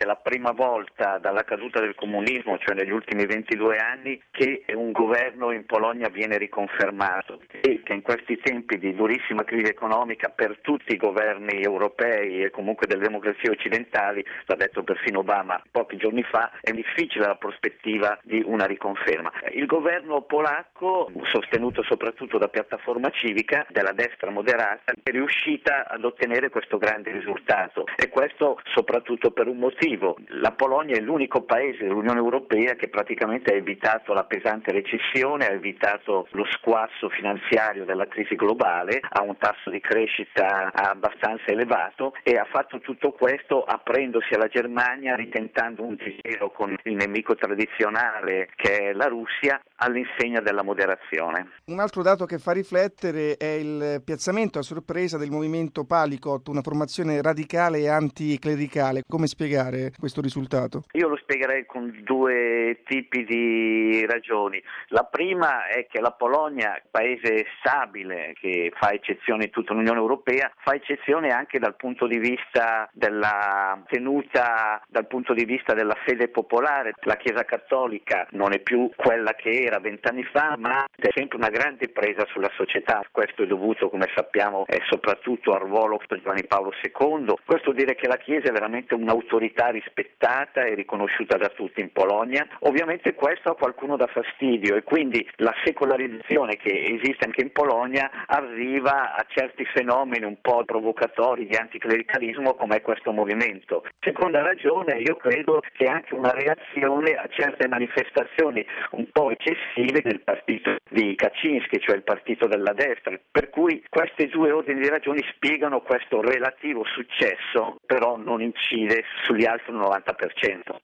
È la prima volta dalla caduta del comunismo, cioè negli ultimi 22 anni, che un governo in Polonia viene riconfermato e che in questi tempi di durissima crisi economica per tutti i governi europei e comunque delle democrazie occidentali, l'ha detto perfino Obama pochi giorni fa, è difficile la prospettiva di una riconferma. Il governo polacco, sostenuto soprattutto da Piattaforma Civica, della destra moderata, è riuscita ad ottenere questo grande risultato, e questo soprattutto per un motivo. La Polonia è l'unico paese dell'Unione Europea che praticamente ha evitato la pesante recessione, ha evitato lo squasso finanziario della crisi globale, ha un tasso di crescita abbastanza elevato e ha fatto tutto questo aprendosi alla Germania, ritentando un giro con il nemico tradizionale che è la Russia, all'insegna della moderazione. Un altro dato che fa riflettere è il piazzamento a sorpresa del movimento Palikot, una formazione radicale e anticlericale. Come spiegare questo risultato? Io lo spiegherei con due tipi di ragioni. La prima è che la Polonia, paese stabile che fa eccezione in tutta l'Unione Europea, fa eccezione anche dal punto di vista della tenuta, dal punto di vista della fede popolare. La Chiesa Cattolica non è più quella che era 20 anni fa, ma è sempre una grande presa sulla società. Questo è dovuto, come sappiamo, soprattutto al ruolo di Giovanni Paolo II. Questo vuol dire che la Chiesa è veramente un'autorità rispettata e riconosciuta da tutti in Polonia. Ovviamente questo a qualcuno dà fastidio e quindi la secolarizzazione che esiste anche in Polonia arriva a certi fenomeni un po' provocatori di anticlericalismo come è questo movimento. Seconda ragione, io credo che è anche una reazione a certe manifestazioni un po' eccessive del partito di Kaczynski, cioè il partito della destra, per cui questi due ordini di ragioni spiegano questo relativo successo, però non incide sugli altri 90%.